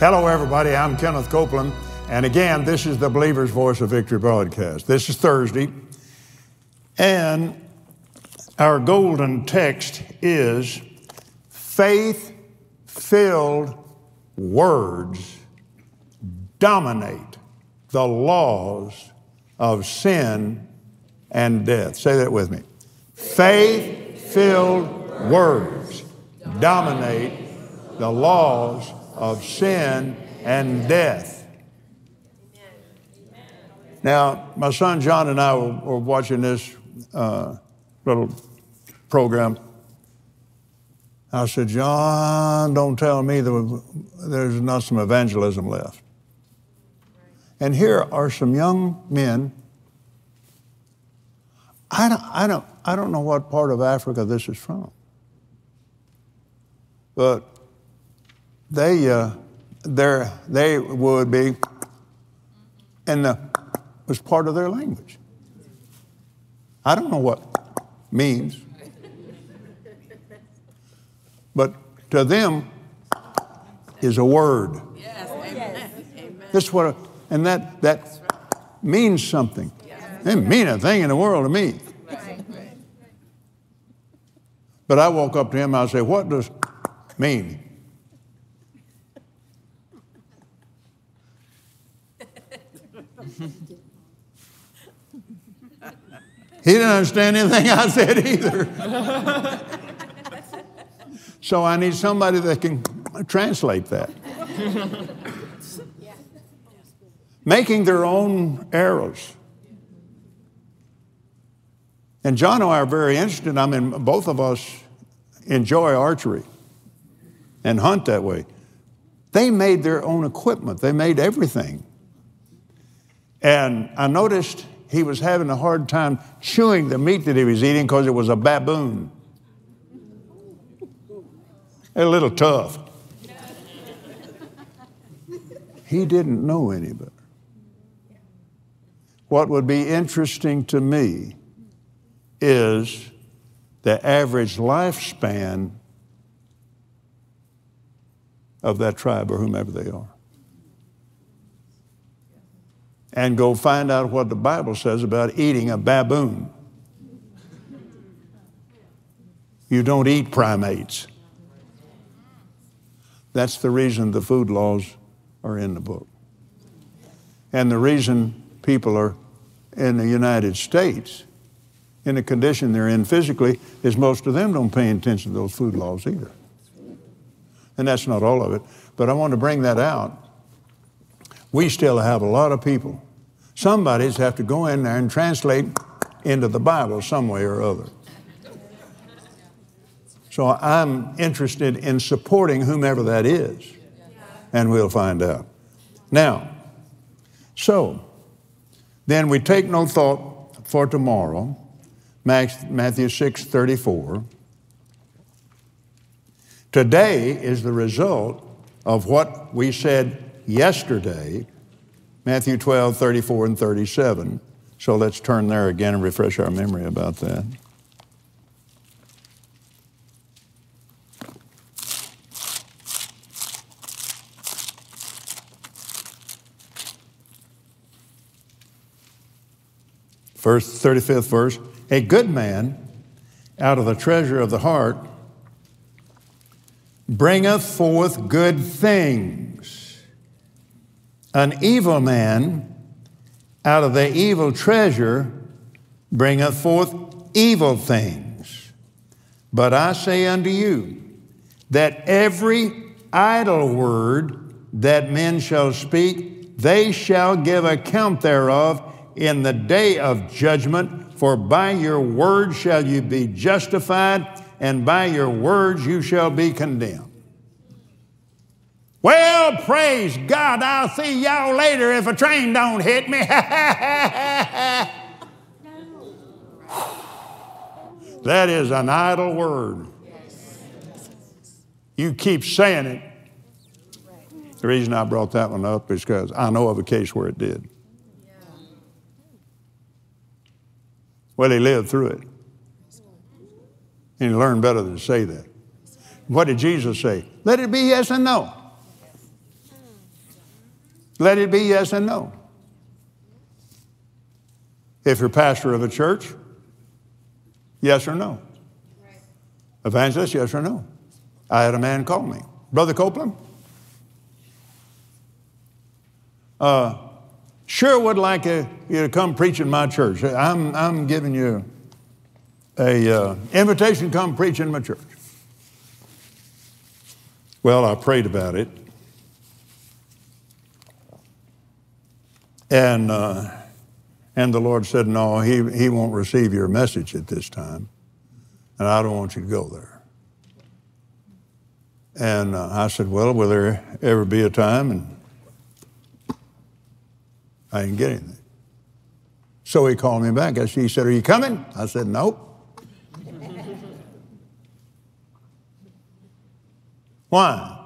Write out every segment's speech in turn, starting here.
Hello, everybody. I'm Kenneth Copeland. And again, this is the Believer's Voice of Victory broadcast. This is Thursday. And our golden text is faith-filled words dominate the laws of sin and death. Say that with me. Faith-filled words dominate the laws of sin and death. Now, my son John and I were watching this little program. I said, John, don't tell me there's not some evangelism left. And here are some young men. I don't know what part of Africa this is from, but they would be, and was part of their language. I don't know what means, but to them is a word. Yes, amen. This what, and that means something. It didn't mean a thing in the world to me. But I walk up to him and I say, what does mean? He didn't understand anything I said either. So I need somebody that can translate that. Making their own arrows. And John and I are very interested. I mean, both of us enjoy archery and hunt that way. They made their own equipment. They made everything. And I noticed he was having a hard time chewing the meat that he was eating because it was a baboon. A little tough. He didn't know any better. What would be interesting to me is the average lifespan of that tribe or whomever they are. And go find out what the Bible says about eating a baboon. You don't eat primates. That's the reason the food laws are in the book. And the reason people are in the United States in the condition they're in physically is most of them don't pay attention to those food laws either. And that's not all of it. But I want to bring that out. We still have a lot of people. Somebody's have to go in there and translate into the Bible some way or other. So I'm interested in supporting whomever that is. And we'll find out. Now, so then we take no thought for tomorrow. Matthew 6:34. Today is the result of what we said yesterday, Matthew 12:34 and 37. So let's turn there again and refresh our memory about that. First, 35th verse. A good man out of the treasure of the heart bringeth forth good things. An evil man out of the evil treasure bringeth forth evil things. But I say unto you that every idle word that men shall speak, they shall give account thereof in the day of judgment. For by your word shall you be justified, and by your words you shall be condemned. Well, praise God, I'll see y'all later if a train don't hit me. That is an idle word. You keep saying it. The reason I brought that one up is because I know of a case where it did. Well, he lived through it. And he learned better than to say that. What did Jesus say? Let it be yes and no. Let it be yes and no. If you're pastor of a church, yes or no. Evangelist, yes or no. I had a man call me, Brother Copeland, sure would like you to come preach in my church. I'm giving you a invitation to come preach in my church. Well, I prayed about it. And the Lord said, no, he won't receive your message at this time. And I don't want you to go there. And I said, well, will there ever be a time? And I didn't get anything. So he called me back. He said, are you coming? I said, nope. Why?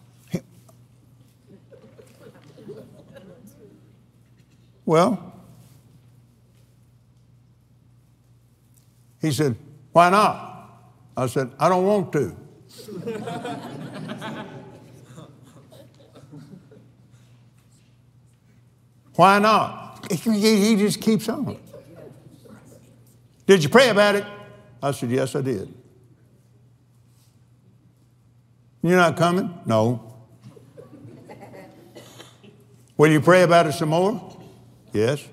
Well, he said, why not? I said, I don't want to. Why not? He just keeps on. Did you pray about it? I said, yes, I did. You're not coming? No. Will you pray about it some more? Yes.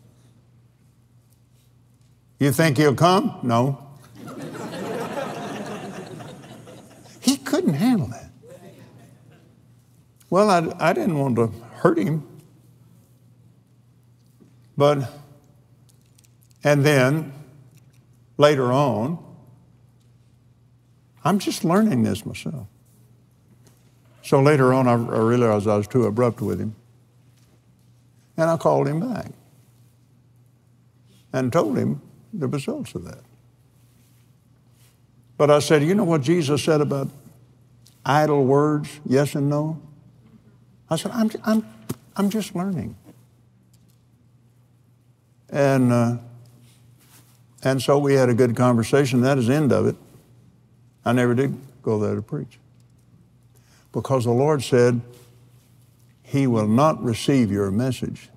You think he'll come? No. He couldn't handle that. Well, I didn't want to hurt him. And then, later on, I'm just learning this myself. So later on, I realized I was too abrupt with him. And I called him back and told him the results of that. But I said, you know what Jesus said about idle words, yes and no? I said, I'm just learning. And so we had a good conversation. That is the end of it. I never did go there to preach. Because the Lord said, he will not receive your message.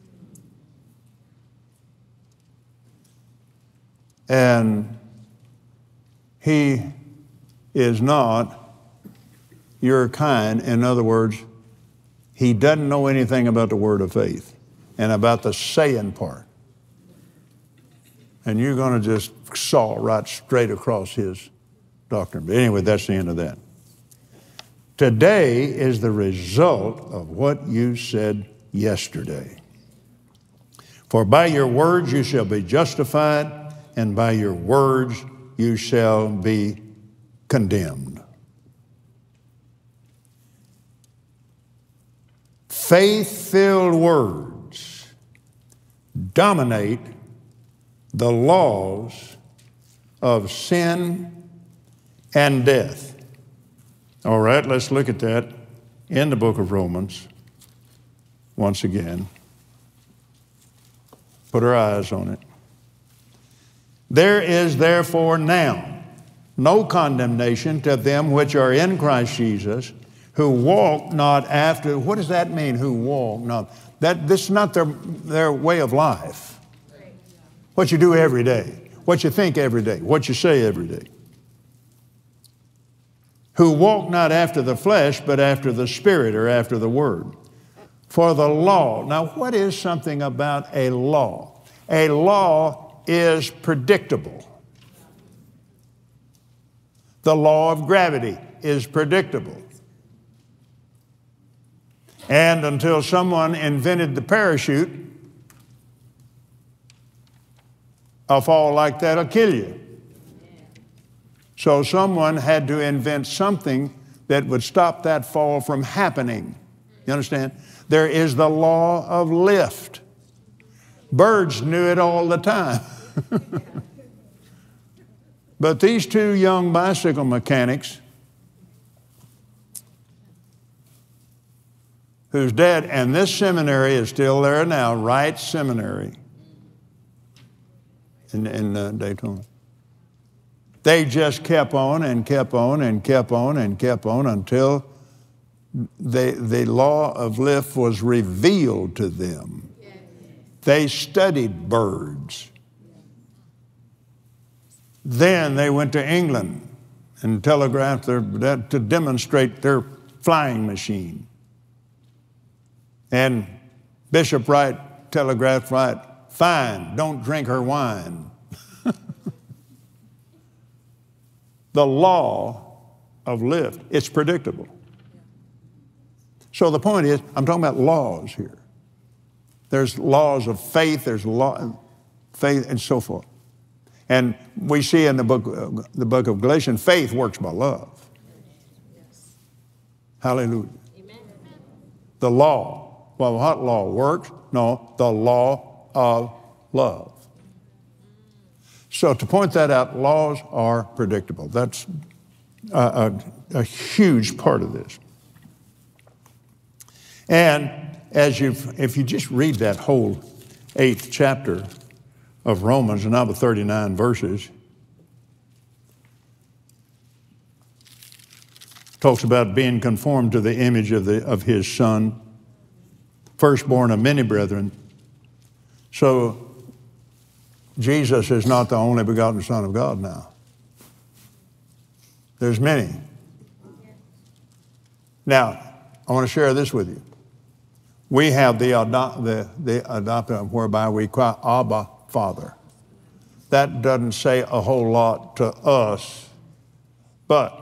And he is not your kind. In other words, he doesn't know anything about the word of faith and about the saying part. And you're going to just saw right straight across his doctrine. But anyway, that's the end of that. Today is the result of what you said yesterday. For by your words you shall be justified, and by your words you shall be condemned. Faith-filled words dominate the laws of sin and death. All right, let's look at that in the book of Romans once again. Put our eyes on it. There is therefore now no condemnation to them which are in Christ Jesus, who walk not after, what does that mean, who walk not? This is not their way of life. What you do every day, what you think every day, what you say every day. Who walk not after the flesh, but after the Spirit, or after the Word. For the law, now what is something about a law? A law is predictable. The law of gravity is predictable. And until someone invented the parachute, a fall like that will kill you. So someone had to invent something that would stop that fall from happening. You understand? There is the law of lift. Birds knew it all the time. But these two young bicycle mechanics, whose dad, and this seminary is still there now, Wright Seminary in Daytona. They just kept on and kept on and kept on and kept on until the law of life was revealed to them. They studied birds. Then they went to England and telegraphed to demonstrate their flying machine. And Bishop Wright telegraphed Wright, fine, don't drink her wine. The law of lift, it's predictable. So the point is, I'm talking about laws here. There's laws of faith, there's faith and so forth. And we see in the book of Galatians, faith works by love. Hallelujah. Amen. The law. Well, what law works? No, the law of love. So to point that out, laws are predictable. That's a huge part of this. And if you just read that whole 8th chapter of Romans, and now the 39 verses, talks about being conformed to the image of his Son, firstborn of many brethren. So Jesus is not the only begotten Son of God now. There's many. Now, I want to share this with you. We have the adoption whereby we cry, Abba, Father. That doesn't say a whole lot to us, but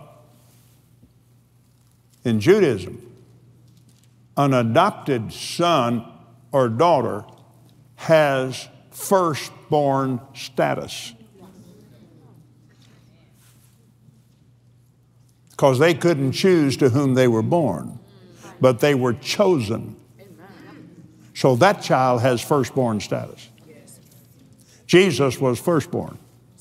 in Judaism, an adopted son or daughter has firstborn status. Because they couldn't choose to whom they were born, but they were chosen. So that child has firstborn status. Jesus was firstborn.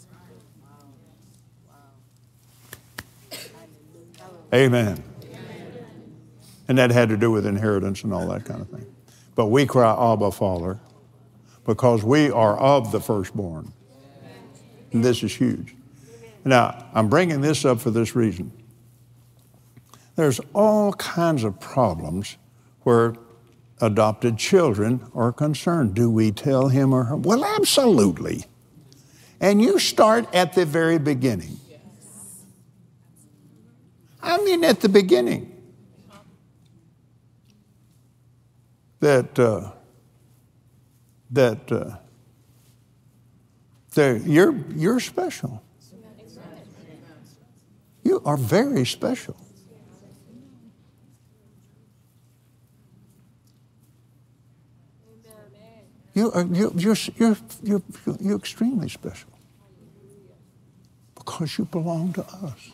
Amen. And that had to do with inheritance and all that kind of thing. But we cry, Abba, Father, because we are of the firstborn. And this is huge. Now, I'm bringing this up for this reason. There's all kinds of problems where adopted children are concerned. Do we tell him or her? Well, absolutely. And you start at the very beginning. I mean, at the beginning. You're special. You are very special. You're extremely special because you belong to us.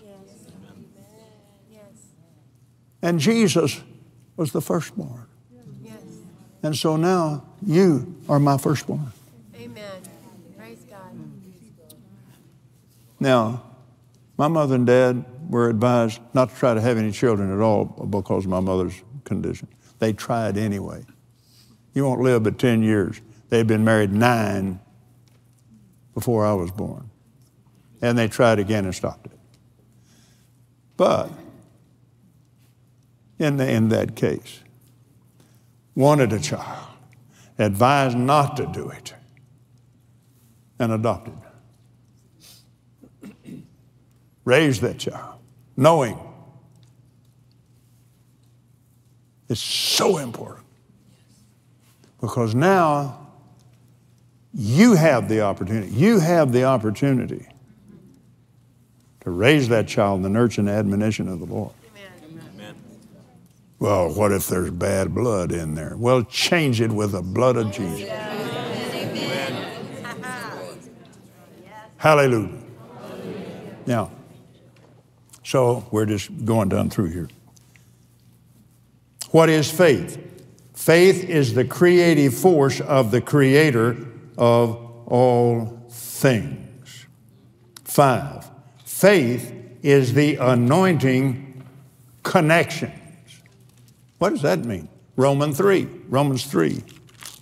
And Jesus was the firstborn. And so now you are my firstborn. Amen. Praise God. Now, my mother and dad were advised not to try to have any children at all because of my mother's condition. They tried anyway. You won't live but 10 years. They'd been married 9 before I was born. And they tried again and stopped it. But in that case, wanted a child, advised not to do it, and adopted. Raised that child, knowing it's so important. Because now you have the opportunity. You have the opportunity to raise that child in the nurture and admonition of the Lord. Amen. Well, what if there's bad blood in there? Well, change it with the blood of Jesus. Amen. Hallelujah. Now, so we're just going down through here. What is faith? Faith is the creative force of the Creator of all things. 5, faith is the anointing connections. What does that mean? Romans 3. Romans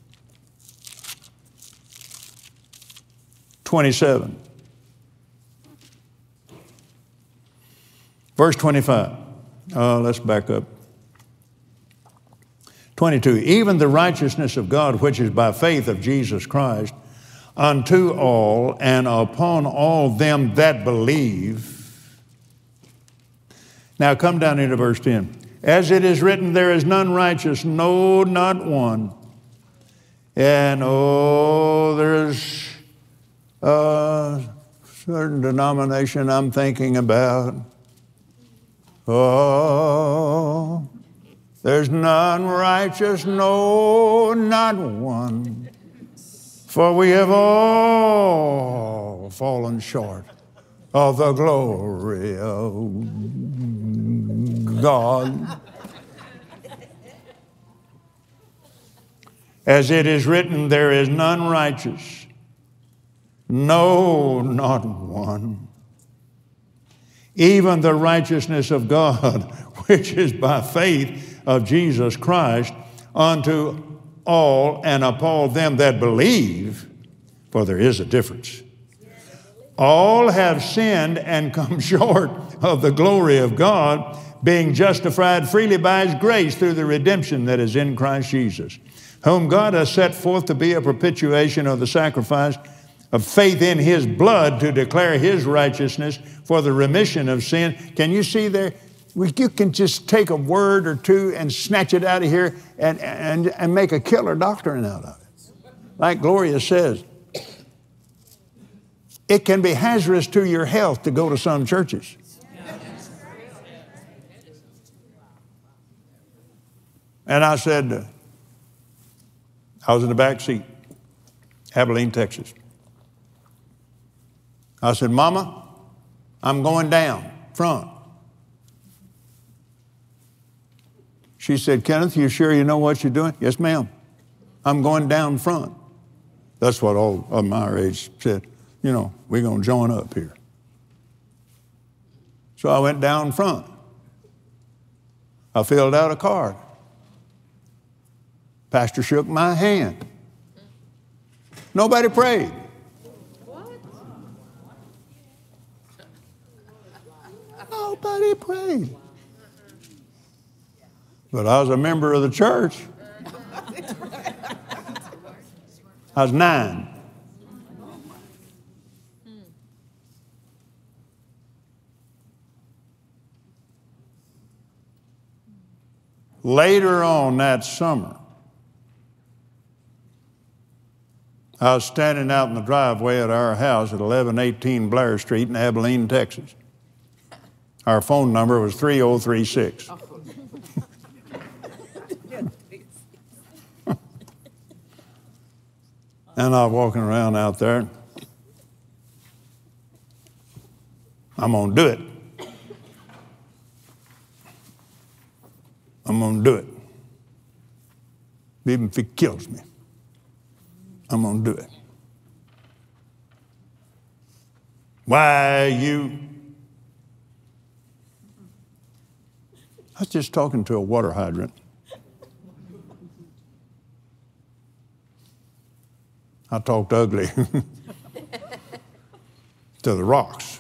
3:27. Verse 25. Let's back up. 22, even the righteousness of God, which is by faith of Jesus Christ, unto all and upon all them that believe. Now come down into verse 10. As it is written, there is none righteous, no, not one. And there's a certain denomination I'm thinking about. Oh, there's none righteous, no, not one. For we have all fallen short of the glory of God. As it is written, there is none righteous, no, not one. Even the righteousness of God, which is by faith of Jesus Christ, unto all and upon them that believe, for there is a difference. All have sinned and come short of the glory of God, being justified freely by His grace through the redemption that is in Christ Jesus, whom God has set forth to be a propitiation of the sacrifice of faith in His blood, to declare His righteousness for the remission of sin. Can you see there? You can just take a word or two and snatch it out of here and make a killer doctrine out of it. Like Gloria says, it can be hazardous to your health to go to some churches. And I said, I was in the back seat, Abilene, Texas. I said, Mama, I'm going down front. She said, Kenneth, you sure you know what you're doing? Yes, ma'am. I'm going down front. That's what all of my age said. You know, we're going to join up here. So I went down front. I filled out a card. Pastor shook my hand. Nobody prayed. Nobody prayed. But I was a member of the church. I was 9. Later on that summer, I was standing out in the driveway at our house at 1118 Blair Street in Abilene, Texas. Our phone number was 3036. And I was walking around out there. I'm going to do it. I'm going to do it. Even if it kills me, I'm going to do it. Why you? I was just talking to a water hydrant. I talked ugly to the rocks.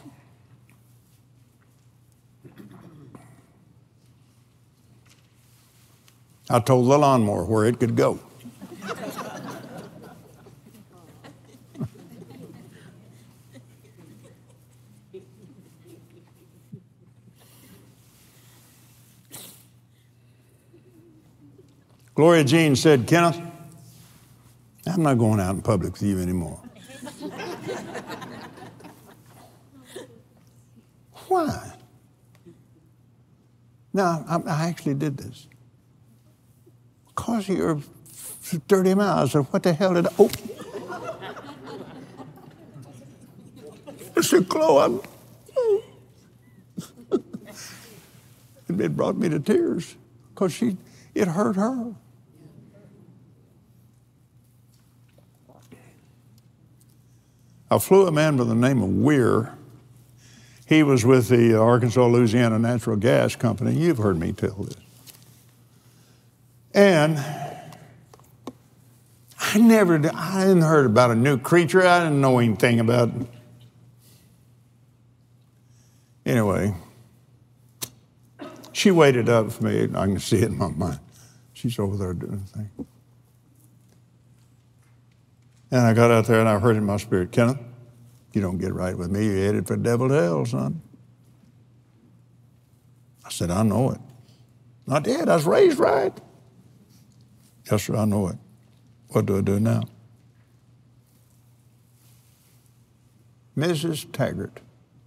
I told the lawnmower where it could go. Gloria Jean said, Kenneth, I'm not going out in public with you anymore. Why? No, I actually did this. Because you're 30 miles. I said, what the hell did I... Oh. I said, Chloe, it brought me to tears because it hurt her. I flew a man by the name of Weir. He was with the Arkansas, Louisiana Natural Gas Company. You've heard me tell this. And I hadn't heard about a new creature. I didn't know anything about it. Anyway, she waited up for me. I can see it in my mind. She's over there doing a thing. And I got out there and I heard in my spirit, Kenneth, you don't get right with me. You're headed for devil's hell, son. I said, I know it. I did. I was raised right. Yes, sir, I know it. What do I do now? Mrs. Taggart.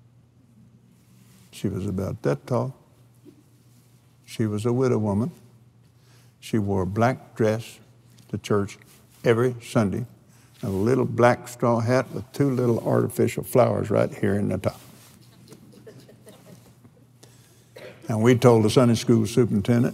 She was about that tall. She was a widow woman. She wore a black dress to church every Sunday, and a little black straw hat with two little artificial flowers right here in the top. And we told the Sunday school superintendent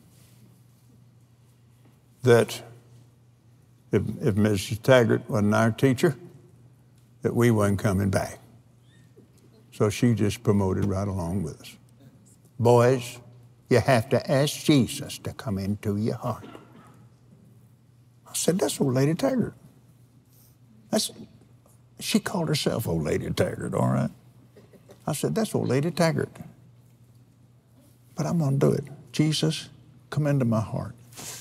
that if Mrs. Taggart wasn't our teacher, that we wasn't coming back. So she just promoted right along with us. Boys, you have to ask Jesus to come into your heart. I said, that's old Lady Taggart. She called herself old Lady Taggart, all right? I said, that's old Lady Taggart. But I'm going to do it. Jesus, come into my heart.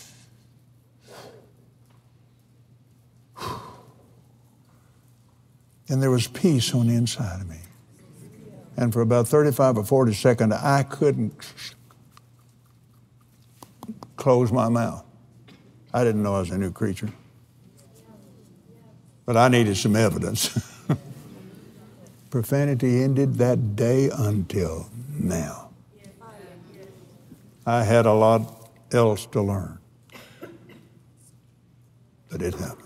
And there was peace on the inside of me. And for about 35 or 40 seconds, I couldn't close my mouth. I didn't know I was a new creature. But I needed some evidence. Profanity ended that day until now. I had a lot else to learn. But it happened.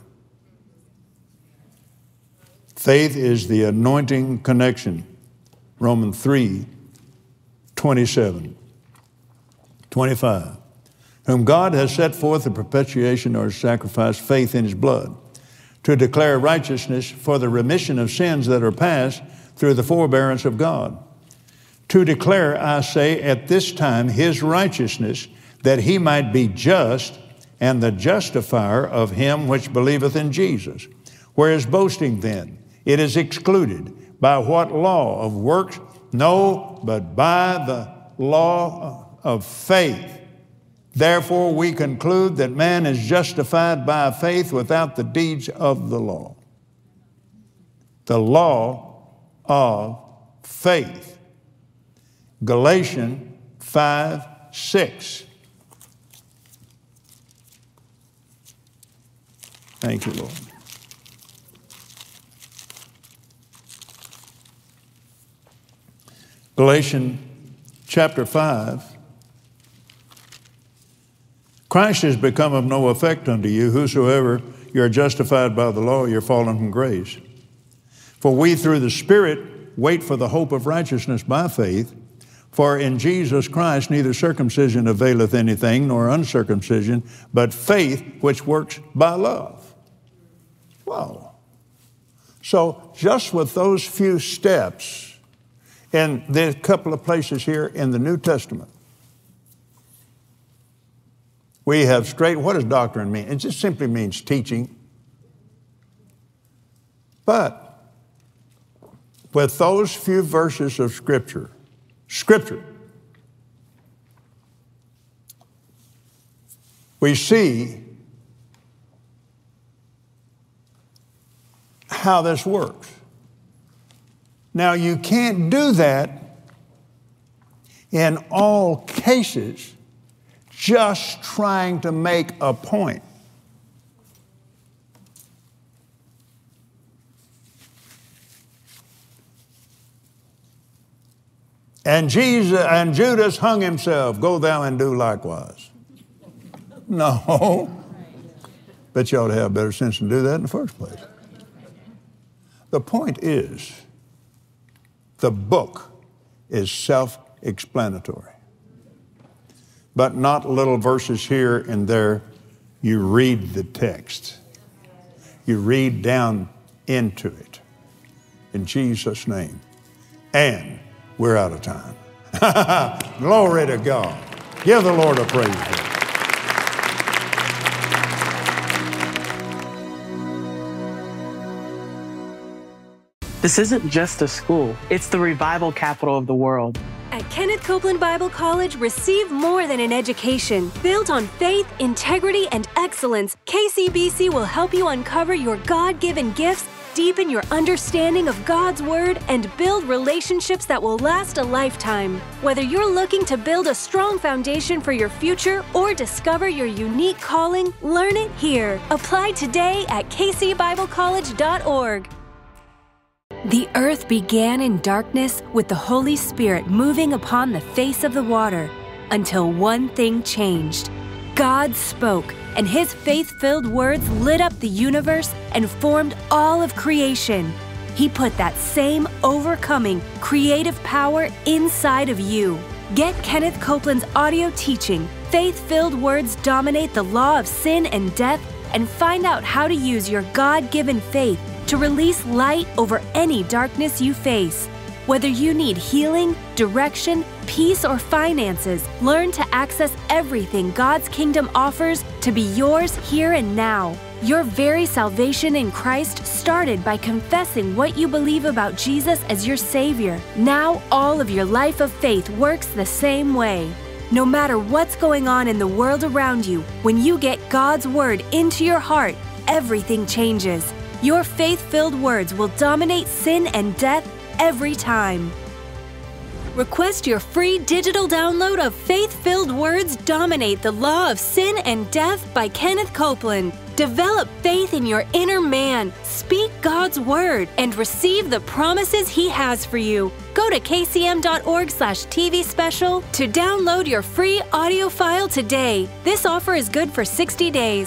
Faith is the anointing connection. Romans 3:27, 25. Whom God has set forth the perpetuation or sacrifice, faith in his blood, to declare righteousness for the remission of sins that are past through the forbearance of God. To declare, I say, at this time his righteousness, that he might be just and the justifier of him which believeth in Jesus. Where is boasting then? It is excluded. By what law of works? No, but by the law of faith. Therefore we conclude that man is justified by faith without the deeds of the law. The law of faith. Galatians 5:6. Thank you, Lord. Galatians chapter 5. Christ has become of no effect unto you. Whosoever you are justified by the law, you're fallen from grace. For we through the Spirit wait for the hope of righteousness by faith. For in Jesus Christ neither circumcision availeth anything, nor uncircumcision, but faith which works by love. Wow. So just with those few steps, in the couple of places here in the New Testament, we have what does doctrine mean? It just simply means teaching. But with those few verses of Scripture, we see how this works. Now, you can't do that in all cases just trying to make a point. And Judas hung himself. Go thou and do likewise. No. But you ought to have better sense than do that in the first place. The point is, the book is self-explanatory. But not little verses here and there. You read the text. You read down into it. In Jesus' name. And we're out of time. Glory to God. Give the Lord a praise. This isn't just a school. It's the revival capital of the world. At Kenneth Copeland Bible College, receive more than an education. Built on faith, integrity, and excellence, KCBC will help you uncover your God-given gifts, deepen your understanding of God's Word, and build relationships that will last a lifetime. Whether you're looking to build a strong foundation for your future or discover your unique calling, learn it here. Apply today at kcbiblecollege.org. The earth began in darkness with the Holy Spirit moving upon the face of the water until one thing changed. God spoke, and His faith-filled words lit up the universe and formed all of creation. He put that same overcoming, creative power inside of you. Get Kenneth Copeland's audio teaching, Faith-Filled Words Dominate the Law of Sin and Death, and find out how to use your God-given faith to release light over any darkness you face. Whether you need healing, direction, peace, or finances, learn to access everything God's kingdom offers to be yours here and now. Your very salvation in Christ started by confessing what you believe about Jesus as your Savior. Now all of your life of faith works the same way. No matter what's going on in the world around you, when you get God's Word into your heart, everything changes. Your faith-filled words will dominate sin and death every time. Request your free digital download of Faith-Filled Words Dominate the Law of Sin and Death by Kenneth Copeland. Develop faith in your inner man, speak God's Word, and receive the promises He has for you. Go to kcm.org/TV special to download your free audio file today. This offer is good for 60 days.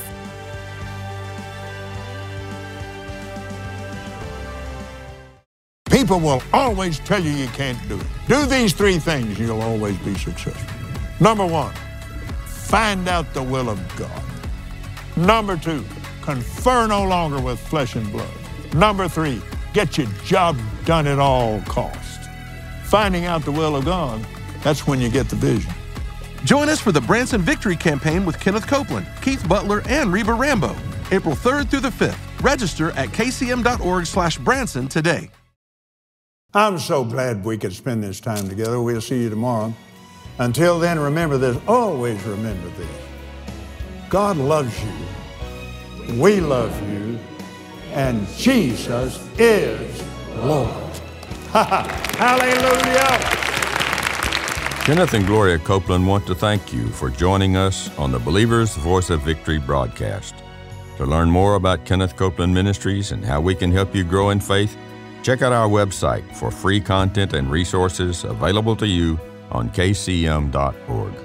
People will always tell you you can't do it. Do these three things, and you'll always be successful. Number one, find out the will of God. Number two, confer no longer with flesh and blood. Number three, get your job done at all costs. Finding out the will of God, that's when you get the vision. Join us for the Branson Victory Campaign with Kenneth Copeland, Keith Butler, and Reba Rambo, April 3rd through the 5th. Register at kcm.org/Branson today. I'm so glad we could spend this time together. We'll see you tomorrow. Until then, remember this. Always remember this. God loves you. We love you. And Jesus is Lord. Hallelujah. Kenneth and Gloria Copeland want to thank you for joining us on the Believer's Voice of Victory broadcast. To learn more about Kenneth Copeland Ministries and how we can help you grow in faith, check out our website for free content and resources available to you on kcm.org.